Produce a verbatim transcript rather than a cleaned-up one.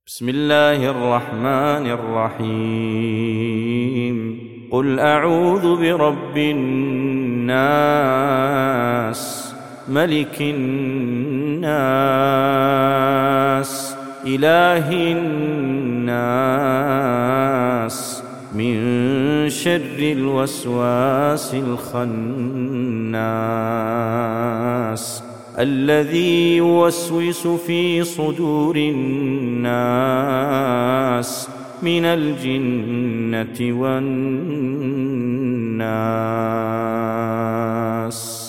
بسم الله الرحمن الرحيم قل أعوذ برب الناس ملك الناس إله الناس من شر الوسواس الخناس الذي يوسوس في صدور الناس من الجنة والناس.